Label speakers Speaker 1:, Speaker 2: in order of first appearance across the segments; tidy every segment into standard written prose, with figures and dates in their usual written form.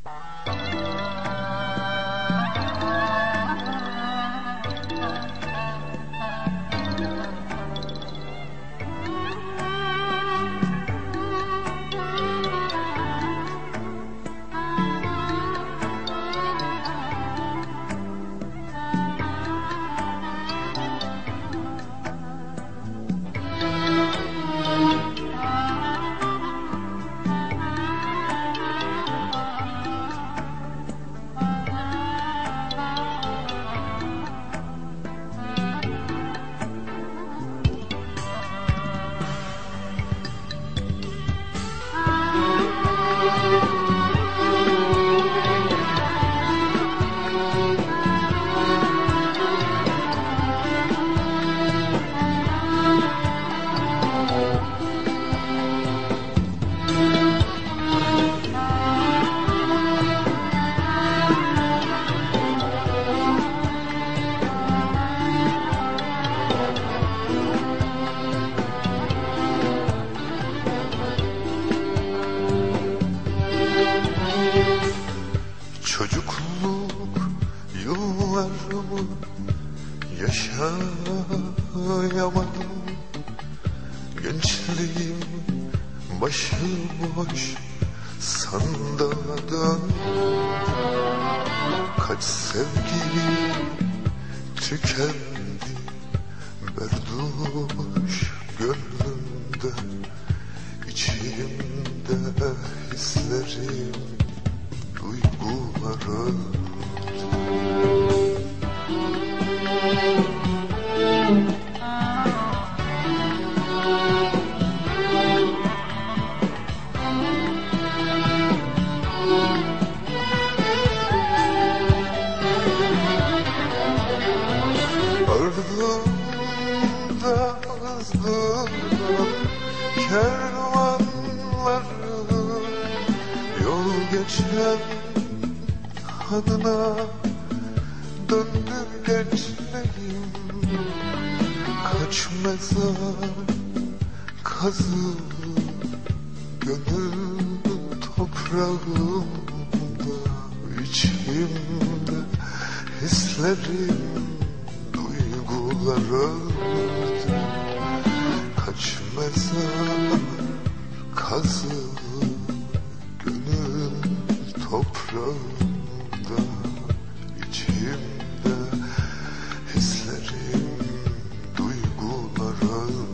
Speaker 1: Çocukluk yıllarımı yaşayamadım. Gençliğim başıboş sandaldan. Kaç sevgili tükendi berduş gönlümde. İçimde hislerim, duygularım. Ardımda ızdırap kervanları, yol geçen adına döndü gençliğim. Kaç mezar kazıp gönül toprağımda. İçimde hislerim, duygularım. Kaç mezar kazıp gönül toprağımda. İçimde hislerim, duygularım.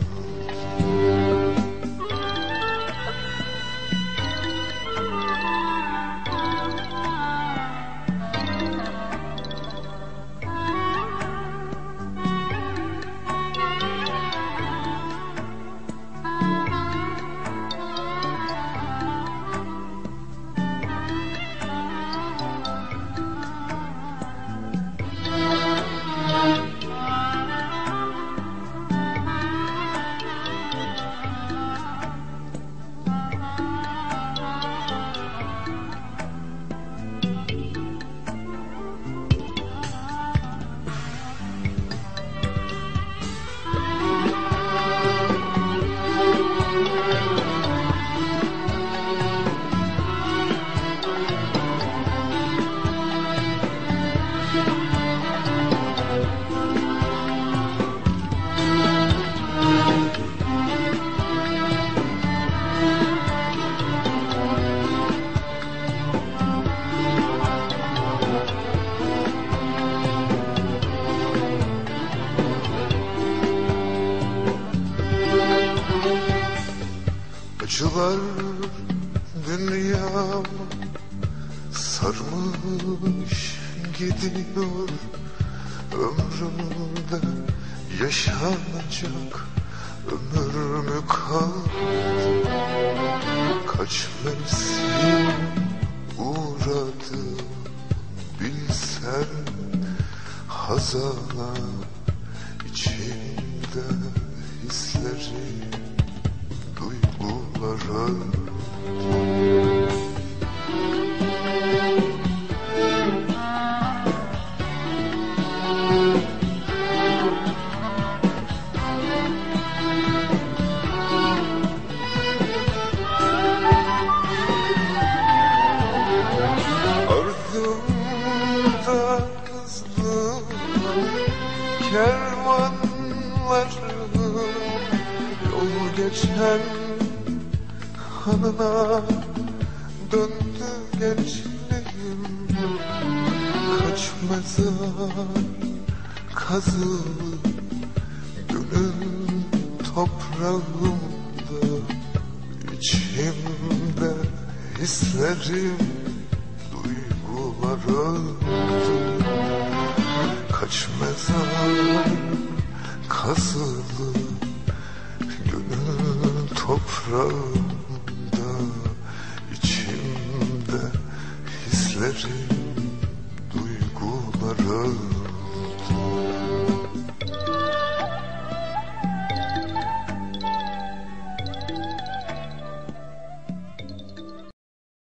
Speaker 1: Acılar dünyamı sarmış gidiyor. Ömrümde yaşanacak ömür mü kaldı? Kaç mevsim uğradım bilsen hazana. İçimde hislerim, duygularım. kervanları yol geçen hanına döndü gençliğim. Kaç mezar kazılı gönül toprağımda, içimde hislerim, duygular öldü. Kaç mezar kazılı gönül toprağımda, içimde hislerim, duygular öldü.